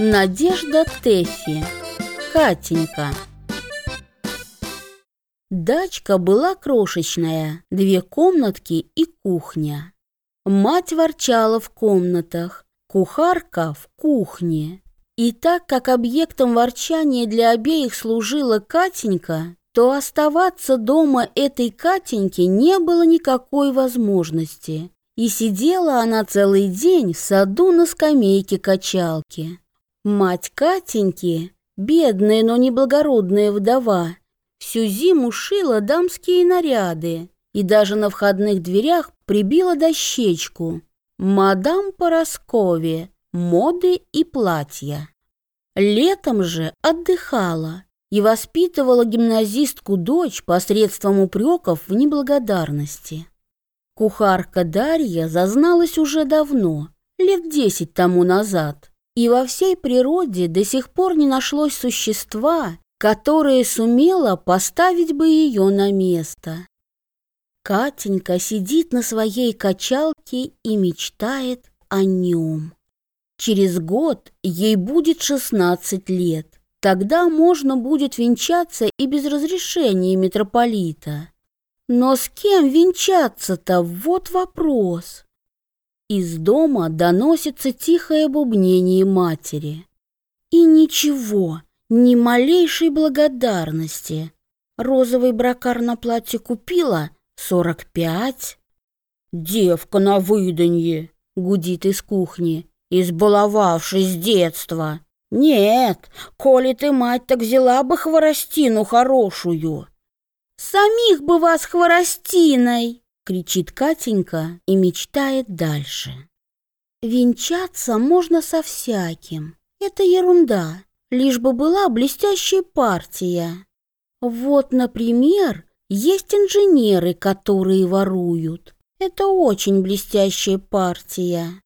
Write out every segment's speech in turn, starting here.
Надежда Тэффи. Катенька. Дачка была крошечная, 2 комнатки и кухня. Мать ворчала в комнатах, кухарка в кухне. И так как объектом ворчания для обеих служила Катенька, то оставаться дома этой Катеньке не было никакой возможности. И сидела она целый день в саду на скамейке качалки. Мать Катеньки, бедная, но неблагородная вдова, всю зиму шила дамские наряды и даже на входных дверях прибила дощечку «Мадам Парасковья. Моды и платья». Летом же отдыхала и воспитывала гимназистку-дочь посредством упреков в неблагодарности. Кухарка Дарья зазналась уже давно, лет 10 тому назад, и во всей природе до сих пор не нашлось существа, которое сумело поставить бы ее на место. Катенька сидит на своей качалке и мечтает о нем. Через год ей будет 16 лет. Тогда можно будет венчаться и без разрешения митрополита. Но с кем венчаться-то, вот вопрос. Из дома доносится тихое бубнение матери. И ничего, ни малейшей благодарности. Розовый брокар на платье купила 45. «Девка на выданье», — гудит из кухни, избаловавшись с детства. «Нет, коли ты, мать, так взяла бы хворостину хорошую». «Самих бы вас хворостиной!» — кричит Катенька и мечтает дальше. Венчаться можно со всяким. Это ерунда, лишь бы была блестящая партия. Вот, например, есть инженеры, которые воруют. Это очень блестящая партия.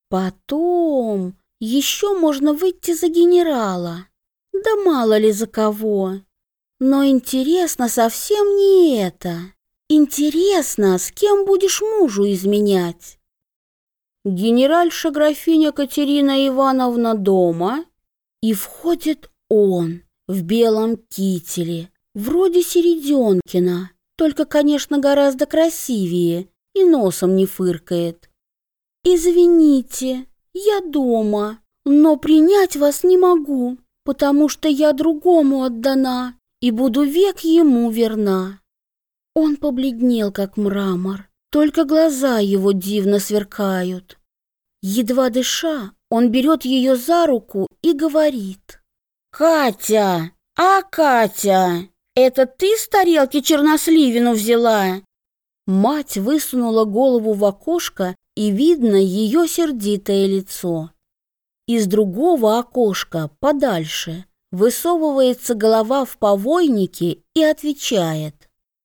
Потом еще можно выйти за генерала. Да мало ли за кого. Но интересно совсем не это. Интересно, с кем будешь мужу изменять? Генеральша графиня Катерина Ивановна дома, и входит он в белом кителе, вроде Середенкина, только, конечно, гораздо красивее и носом не фыркает. «Извините, я дома, но принять вас не могу, потому что я другому отдана и буду век ему верна». Он побледнел, как мрамор, только глаза его дивно сверкают. Едва дыша, он берет ее за руку и говорит: «Катя, Катя, это ты с тарелки черносливину взяла?» Мать высунула голову в окошко, и видно ее сердитое лицо. Из другого окошка, подальше, высовывается голова в повойнике и отвечает: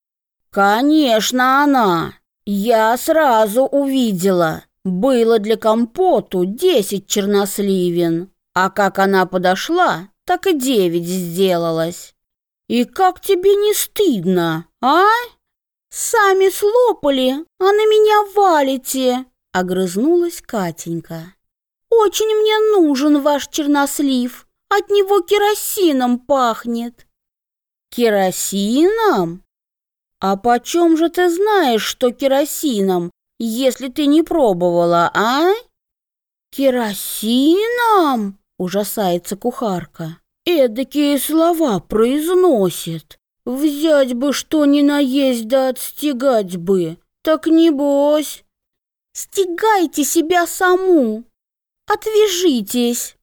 «Конечно она! Я сразу увидела. Было для компоту 10 черносливин, а как она подошла, так и 9 сделалось. И как тебе не стыдно, а? Сами слопали, а на меня валите!» — огрызнулась Катенька. «Очень мне нужен ваш чернослив, от него керосином пахнет». «Керосином? А почем же ты знаешь, что керосином, если ты не пробовала, а?» «Керосином?» — ужасается кухарка. «Эдакие слова произносит. Взять бы что ни на есть да отстегать бы. Так небось». «Стегайте себя саму! Отвяжитесь!»